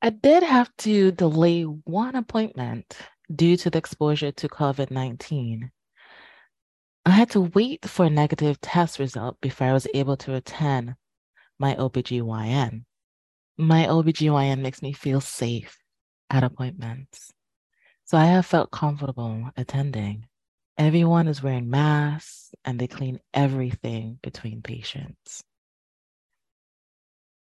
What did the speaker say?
I did have to delay one appointment due to the exposure to COVID-19. I had to wait for a negative test result before I was able to attend my OBGYN. My OBGYN makes me feel safe at appointments. So I have felt comfortable attending. Everyone is wearing masks and they clean everything between patients.